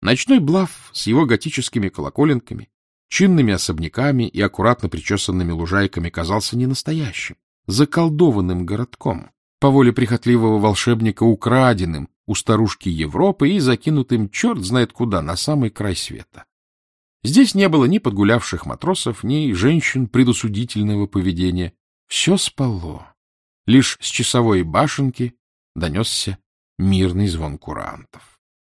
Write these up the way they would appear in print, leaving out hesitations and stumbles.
Ночной Блаф с его готическими колоколенками, чинными особняками и аккуратно причесанными лужайками казался не настоящим, заколдованным городком, по воле прихотливого волшебника украденным у старушки Европы и закинутым черт знает куда, на самый край света. Здесь не было ни подгулявших матросов, ни женщин предосудительного поведения. Все спало. Лишь с часовой башенки донесся мирный звон курантов.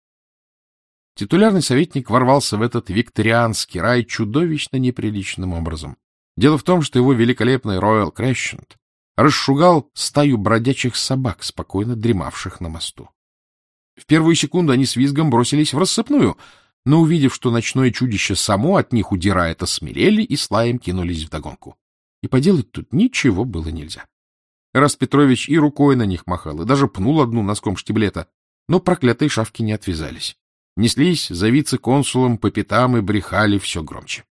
Титулярный советник ворвался в этот викторианский рай чудовищно неприличным образом. Дело в том, что его великолепный Royal Crescent расшугал стаю бродячих собак, спокойно дремавших на мосту. В первую секунду они с визгом бросились в рассыпную, но, увидев, что ночное чудище само от них удирает, осмелели и с лаем кинулись вдогонку. И поделать тут ничего было нельзя. Эраст Петрович и рукой на них махал, и даже пнул одну носком штиблета, но проклятые шавки не отвязались. Неслись за вице-консулом по пятам и брехали все громче.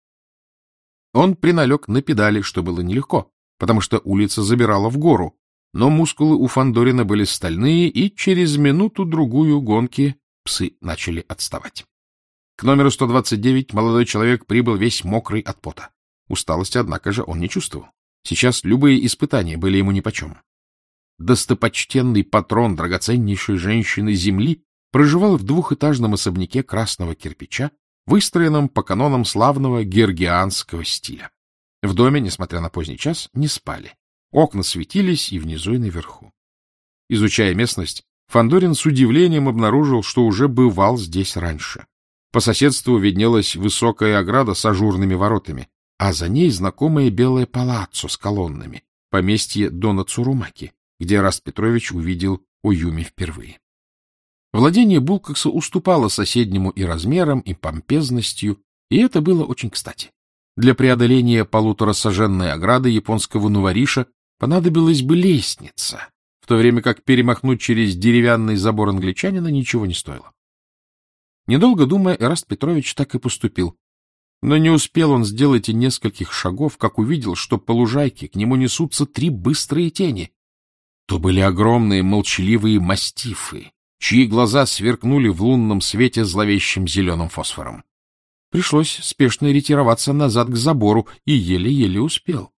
Он приналег на педали, что было нелегко, потому что улица забирала в гору, но мускулы у Фандорина были стальные, и через минуту-другую гонки псы начали отставать. К номеру 129 молодой человек прибыл весь мокрый от пота. Усталости, однако же, он не чувствовал. Сейчас любые испытания были ему нипочем. Достопочтенный патрон драгоценнейшей женщины земли проживал в двухэтажном особняке красного кирпича, выстроенном по канонам славного георгианского стиля. В доме, несмотря на поздний час, не спали. Окна светились и внизу, и наверху. Изучая местность, Фандорин с удивлением обнаружил, что уже бывал здесь раньше. По соседству виднелась высокая ограда с ажурными воротами, а за ней знакомое белое палаццо с колоннами, поместье дона Цурумаки, где Эраст Петрович увидел Оюми впервые. Владение Булкакса уступало соседнему и размером, и помпезностью, и это было очень кстати. Для преодоления полуторасаженной ограды японского нувариша понадобилась бы лестница, в то время как перемахнуть через деревянный забор англичанина ничего не стоило. Недолго думая, Эраст Петрович так и поступил. Но не успел он сделать и нескольких шагов, как увидел, что по лужайке к нему несутся 3 быстрые тени. То были огромные молчаливые мастифы, чьи глаза сверкнули в лунном свете зловещим зеленым фосфором. Пришлось спешно ретироваться назад к забору, и еле-еле успел.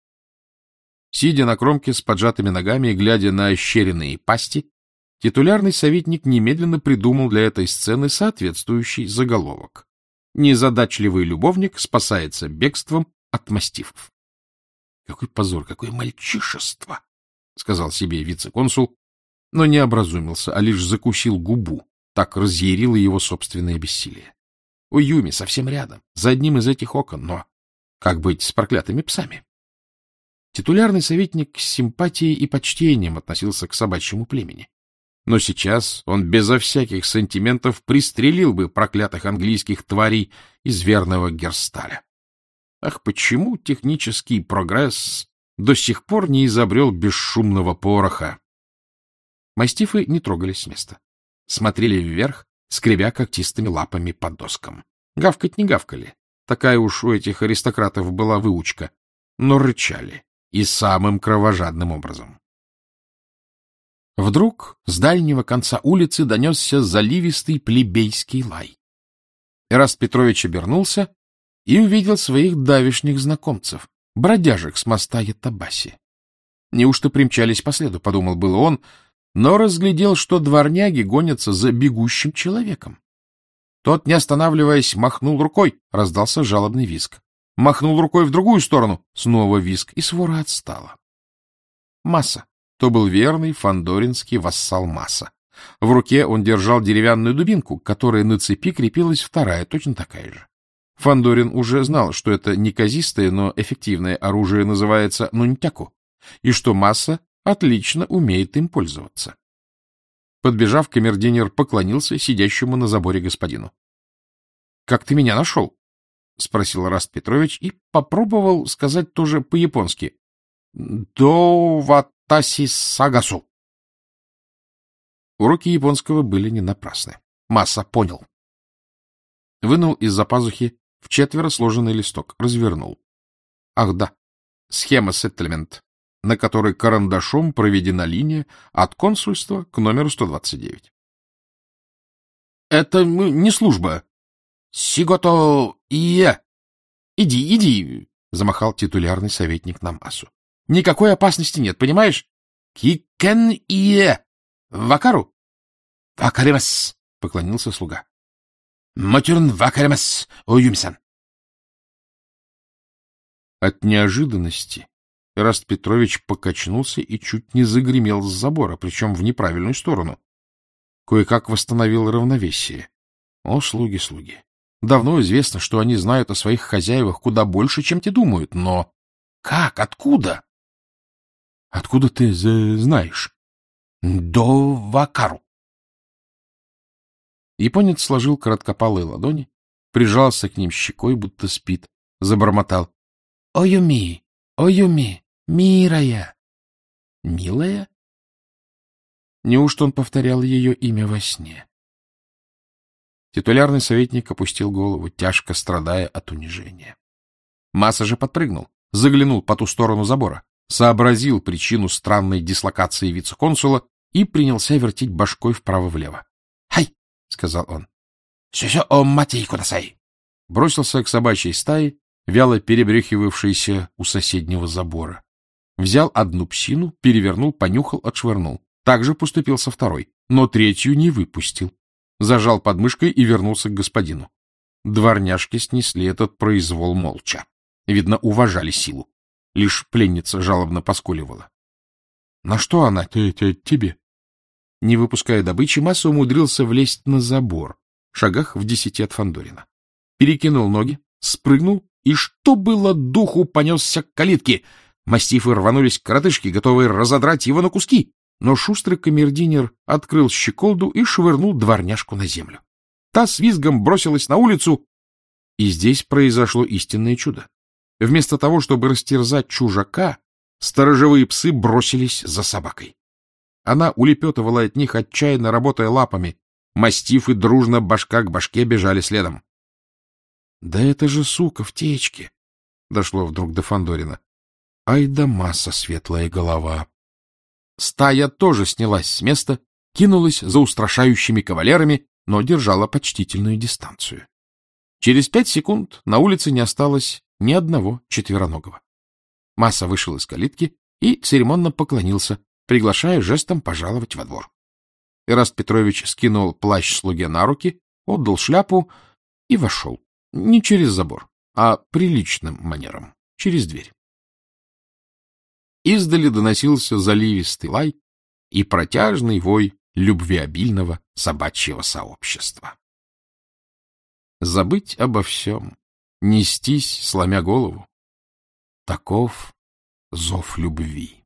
Сидя на кромке с поджатыми ногами и глядя на ощеренные пасти, титулярный советник немедленно придумал для этой сцены соответствующий заголовок. Незадачливый любовник спасается бегством от мастифов. — Какой позор, какое мальчишество! — сказал себе вице-консул, но не образумился, а лишь закусил губу. Так разъярило его собственное бессилие. Оюми совсем рядом, за одним из этих окон, но как быть с проклятыми псами? Титулярный советник с симпатией и почтением относился к собачьему племени. Но сейчас он безо всяких сантиментов пристрелил бы проклятых английских тварей из верного Герсталя. Ах, почему технический прогресс до сих пор не изобрел бесшумного пороха? Мастифы не трогались с места. Смотрели вверх, скребя когтистыми лапами по доскам. Гавкать не гавкали. Такая уж у этих аристократов была выучка. Но рычали. И самым кровожадным образом. Вдруг с дальнего конца улицы донесся заливистый плебейский лай. Эраст Петрович обернулся и увидел своих давешних знакомцев, бродяжек с моста Ятабаси. Неужто примчались по следу, подумал было он, но разглядел, что дворняги гонятся за бегущим человеком. Тот, не останавливаясь, махнул рукой, раздался жалобный визг. Махнул рукой в другую сторону, снова визг, и свора отстала. Маса. То был верный фандоринский вассал Маса. В руке он держал деревянную дубинку, к которой на цепи крепилась вторая, точно такая же. Фандорин уже знал, что это неказистое, но эффективное оружие называется нунтяку, и что Маса отлично умеет им пользоваться. Подбежав, камердинер поклонился сидящему на заборе господину. — Как ты меня нашел? — спросил Эраст Петрович и попробовал сказать тоже по-японски. — До ватаси сагасу. Уроки японского были не напрасны. Маса понял. Вынул из-за пазухи в 4 сложенный листок, развернул. Ах да, схема сеттельмент, на которой карандашом проведена линия от консульства к номеру 129. — Это не служба, Сигото ие! Иди, иди! — замахал титулярный советник на массу. — Никакой опасности нет, понимаешь? Кикен ие! Вакару? — Вакаримас! — поклонился слуга. — Мотюрн вакаримас, Оюми-сан! От неожиданности Эраст Петрович покачнулся и чуть не загремел с забора, причем в неправильную сторону. Кое-как восстановил равновесие. О, слуги, слуги! Давно известно, что они знают о своих хозяевах куда больше, чем те думают, но как? Откуда? — Откуда ты знаешь? — До Вакару. Японец сложил короткопалые ладони, прижался к ним щекой, будто спит, забормотал. — Оюми, Оюми, милая. — Милая? Неужто он повторял ее имя во сне? Титулярный советник опустил голову, тяжко страдая от унижения. Масса же подпрыгнул, заглянул по ту сторону забора, сообразил причину странной дислокации вице-консула и принялся вертеть башкой вправо-влево. — Хай! — сказал он. — Сюсё о матей кудасай! Бросился к собачьей стае, вяло перебрехивавшейся у соседнего забора. Взял одну псину, перевернул, понюхал, отшвырнул. Также поступил со второй, но третью не выпустил. Зажал под мышкой и вернулся к господину. Дворняжки снесли этот произвол молча. Видно, уважали силу. Лишь пленница жалобно поскуливала. — На что она тебе? Не выпуская добычи, Масса умудрился влезть на забор, шагах в 10 от Фандорина. Перекинул ноги, спрыгнул и, что было духу, понесся к калитке. Мастифы рванулись к коротышке, готовые разодрать его на куски. Но шустрый камердинер открыл щеколду и швырнул дворняжку на землю. Та с визгом бросилась на улицу, и здесь произошло истинное чудо. Вместо того, чтобы растерзать чужака, сторожевые псы бросились за собакой. Она улепетывала от них, отчаянно работая лапами. Мастифы дружно башка к башке бежали следом. — Да это же сука в течке! — дошло вдруг до Фандорина. — Ай да Масса, светлая голова! Стая тоже снялась с места, кинулась за устрашающими кавалерами, но держала почтительную дистанцию. Через 5 секунд на улице не осталось ни одного четвероногого. Масса вышел из калитки и церемонно поклонился, приглашая жестом пожаловать во двор. Эраст Петрович скинул плащ слуге на руки, отдал шляпу и вошел. Не через забор, а приличным манером, через дверь. Издали доносился заливистый лай и протяжный вой любвеобильного собачьего сообщества. Забыть обо всем, нестись, сломя голову — таков зов любви.